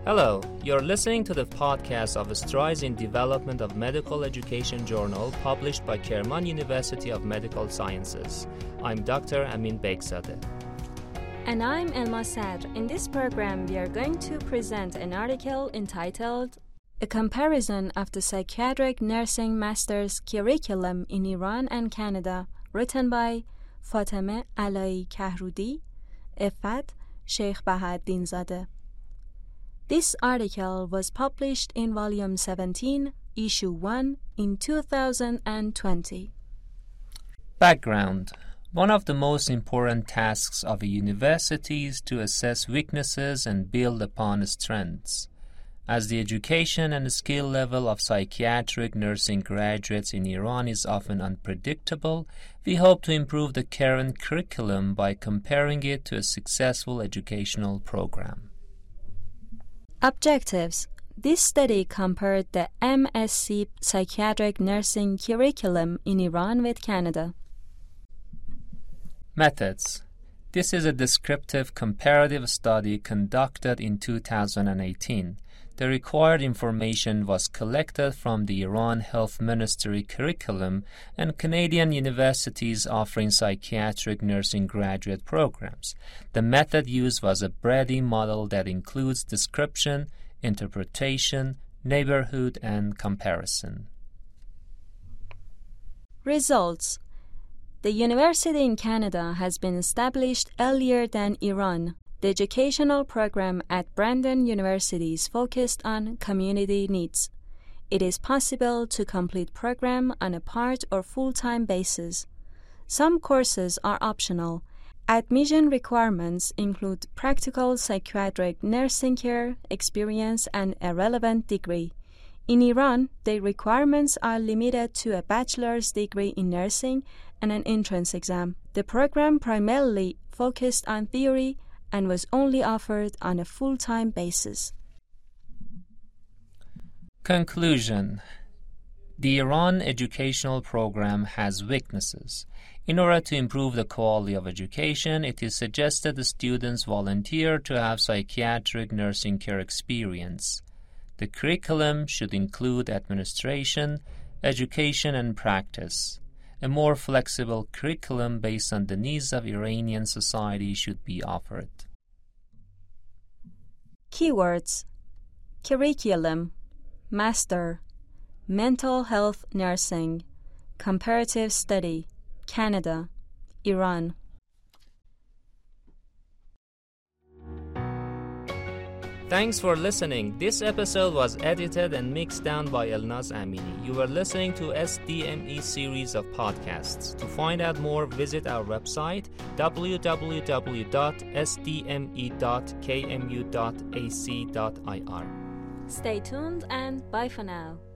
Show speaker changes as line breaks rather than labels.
Hello, you're listening to the podcast of Strides in Development of Medical Education Journal published by Kerman University of Medical Sciences. I'm Dr. Amin Begzadeh.
And I'm Elma Sadr. In this program, we are going to present an article entitled A Comparison of the Psychiatric Nursing Master's Curriculum in Iran and Canada, written by Fatemeh Alai Kahrudi, Effat Sheikh Bahauddin Zadeh. This article was published in Volume 17, Issue 1 in 2020.
Background. One of the most important tasks of a university is to assess weaknesses and build upon strengths. As the education and skill level of psychiatric nursing graduates in Iran is often unpredictable, we hope to improve the current curriculum by comparing it to a successful educational program.
Objectives. This study compared the MSc Psychiatric Nursing curriculum in Iran with Canada.
Methods. This is a descriptive comparative study conducted in 2018. The required information was collected from the Iran Health Ministry curriculum and Canadian universities offering psychiatric nursing graduate programs. The method used was a Brady model that includes description, interpretation, neighborhood, and comparison.
Results. The university in Canada has been established earlier than Iran. The educational program at Brandon University is focused on community needs. It is possible to complete program on a part or full-time basis. Some courses are optional. Admission requirements include practical psychiatric nursing care, experience, and a relevant degree. In Iran, the requirements are limited to a bachelor's degree in nursing and an entrance exam. The program primarily focused on theory and was only offered on a full-time basis.
Conclusion. The Iran educational program has weaknesses. In order to improve the quality of education, it is suggested the students volunteer to have psychiatric nursing care experience. The curriculum should include administration, education, and practice. A more flexible curriculum based on the needs of Iranian society should be offered.
Keywords: curriculum, master, mental health nursing, comparative study, Canada, Iran.
Thanks for listening. This episode was edited and mixed down by Elnaz Amini. You were listening to SDME series of podcasts. To find out more, visit our website www.sdme.kmu.ac.ir.
Stay tuned and bye for now.